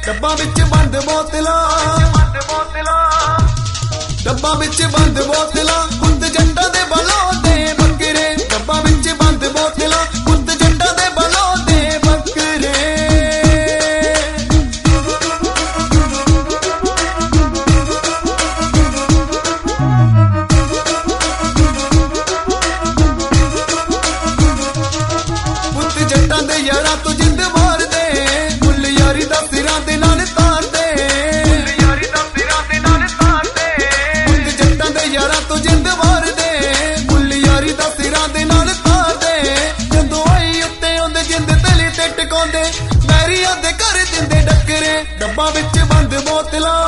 ਡੱਬਾ ਵਿੱਚ ਬੰਦ ਬੋਤਲਾਂ, ਡੱਬਾ ਵਿੱਚ ਬੰਦ ਬੋਤਲਾਂ, ਪੁੱਤ ਜੱਟਾਂ ਦੇ ਬਲੌਂਦੇ ਬੱਕਰੇ। ਡੱਬਾ ਵਿੱਚ ਬੰਦ ਬੋਤਲਾਂ, ਪੁੱਤ ਜੱਟਾਂ ਦੇ ਬਲੌਂਦੇ ਬੱਕਰੇ। ਪੁੱਤ ਜੱਟਾਂ ਦੇ ਯਾਰਾਂ ਤੋਂ ਜਿੰਦ ਮਾਰਦੇ, ਮੁੱਲ ਯਾਰੀ ਦਾ ਸਿਰਾਂ ਦੇ ਨਾਲ ਤਾਰਦੇ। ਪੁੱਤ ਜੱਟਾਂ ਦੇ ਯਾਰਾਂ ਤੋਂ ਜਿੰਦ ਮਾਰਦੇ, ਮੁੱਲ ਯਾਰੀ ਦਾ ਸਿਰਾਂ ਦੇ ਨਾਲ ਤਾਰਦੇ। ਜਦੋਂ ਆਈ ਉੱਤੇ ਆਉਂਦੇ ਜਿੰਦ ਤਲੀ ਤੇ ਟਿਕਾਉਂਦੇ, ਮੈਰੀਆਂ ਦੇ ਘਰ ਦਿੰਦੇ ਡੱਕਰੇ। ਡੱਬਾ ਵਿੱਚ ਬੰਦ ਬੋਤਲਾਂ,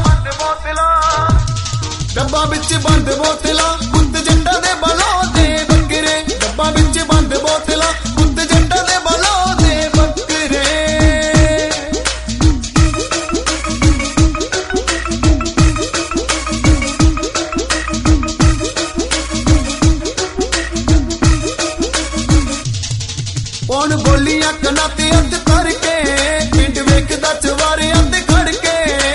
ਡੱਬਾ ਵਿੱਚ ਬੰਦ ਬੋਤਲਾਂ, ਪੁੱਤ ਜੱਟਾਂ ਦੇ ਬਲੌਂਦੇ ਬੱਕਰੇ। ਡੱਬਾ ਵਿੱਚ ਬੰਦ ਬੋਤਲਾਂ, ਪੁੱਤ ਜੱਟਾਂ ਦੇ ਬਲੌਂਦੇ ਬੱਕਰੇ। ਹੁਣ ਬੋਲੀਆਂ ਕੰਨਾਂ ਤੇ ਹੱਥ ਧਰ ਕੇ, ਪਿੰਡ ਵੇਖਦਾ ਚਵਾਰਿਆਂ ਤੇ ਖੜ ਕੇ।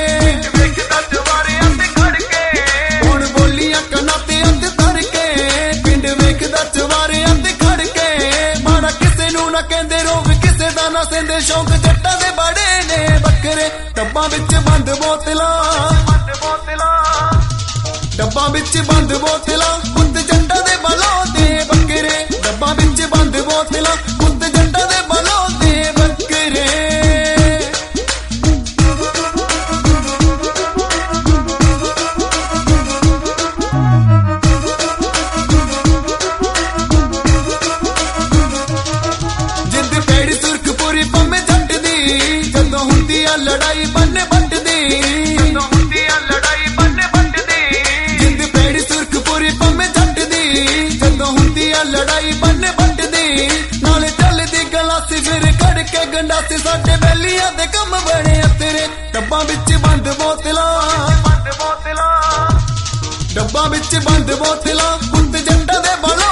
ਹੁਣ ਬੋਲੀਆਂ ਕੰਨਾਂ ਤੇ ਹੱਥ ਧਰ ਕੇ, ਪਿੰਡ ਵੇਖਦਾ ਚਵਾਰਿਆਂ ਤੇ ਖੜ ਕੇ। ਮਾੜਾ ਕਿਸੇ ਨੂੰ ਨਾ ਕਹਿੰਦੇ, ਰੋਗ ਕਿਸੇ ਦਾ ਨਾ ਸਹਿੰਦੇ, ਸ਼ੌਂਕ ਜੱਟਾਂ ਦੇ ਬੜੇ ਨੇ ਬੱਕਰੇ। ਡੱਬਾ ਵਿੱਚ ਬੰਦ ਬੋਤਲਾਂ, ਡੱਬਾ ਵਿੱਚ ਬੰਦ ਬੋਤਲਾਂ, ਪੁੱਤ ਜੱਟਾਂ ਦੇ ਬਲੌਂਦੇ ਬੱਕਰੇ। ਡੱਬਾ ਵਿੱਚ ਬੰਦ ਬੋਤਲਾਂ, ਪੁੱਤ ਜੱਟਾਂ ਦੇ ਬਲੌਂਦੇ ਬੱਕਰੇ। ਜਿੰਦ ਪੈੜੀ ਸੁਰਖਪੁਰੀ ਪੰਮੇ ਜੱਟ ਦੀ, ਜਦੋਂ ਹੁੰਦੀ ਆ ਲੜਾਈ ਬੰਨੇ ਬੱਟ ਦੀ। ਜਿੰਦ ਪੈੜੀ ਸੁਰਖਪੁਰੀ ਪੰਮੇ ਜੱਟ ਦੀ, ਜਦੋਂ ਹੁੰਦੀ ਆ ਲੜਾਈ ਬੰਨੇ ਬੱਟ ਦੀ। ਨਾਲੇ ਚੱਲਦੀ ਗਲਾਸੀ ਫਿਰ ਕੱਢ ਕੇ ਗੰਡਾਸੀ, ਸਾਡੇ ਬੈਲੀਆਂ ਦੇ ਕੰਮ ਬਣੇ ਤੇਰੇ। ਡੱਬਾ ਵਿੱਚ ਬੰਦ ਬੋਤਲਾਂ, ਡੱਬਾ ਵਿੱਚ ਬੰਦ ਬੋਤਲਾਂ, ਪੁੱਤ ਜੱਟਾਂ ਦੇ ਬਲ